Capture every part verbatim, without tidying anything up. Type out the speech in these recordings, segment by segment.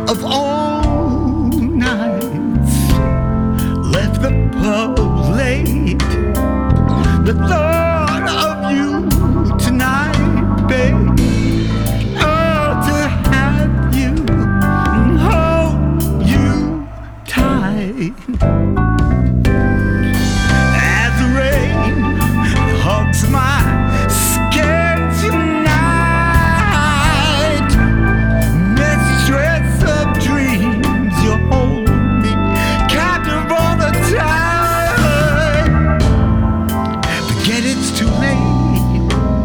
of all nights left the pub late. The thought of you tonight, babe. Oh, to have you, hold you tight. As the rain hugs my skin tonight, mistress of dreams, you hold me captive all the time. Forget it's too late,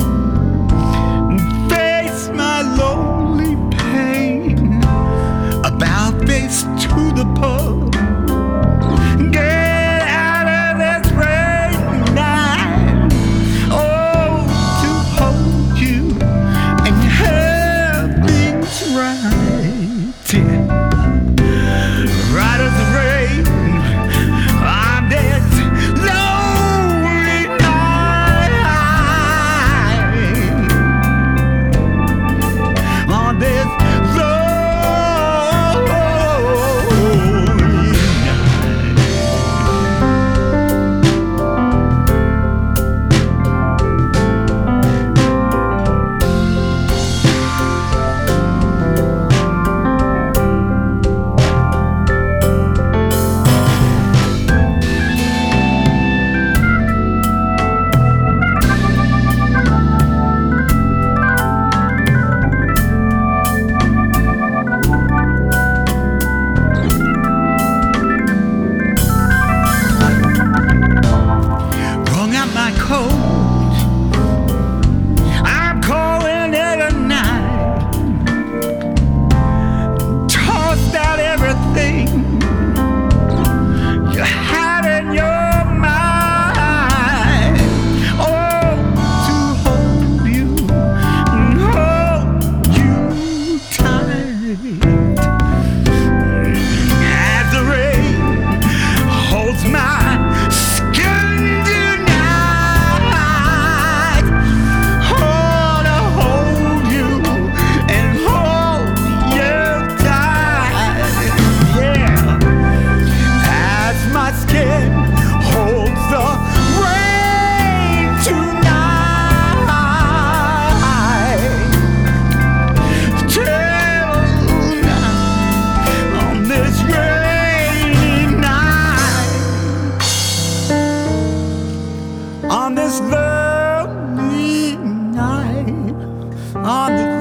face my lonely pain, about face to the pub. Get out of this rain tonight. Oh, to hold you and have things right. Right as the rain on this lonely night, on this lonely wrung out my coat. I'm calling it a night. Tossed out everything you had in your mind. Oh, to hold you and hold you tight. As the rain holds my skin tonight, oh, to hold you and hold you tight. Yeah, as my skin holds the rain tonight, till night, on this rainy night, on this lonely night, on this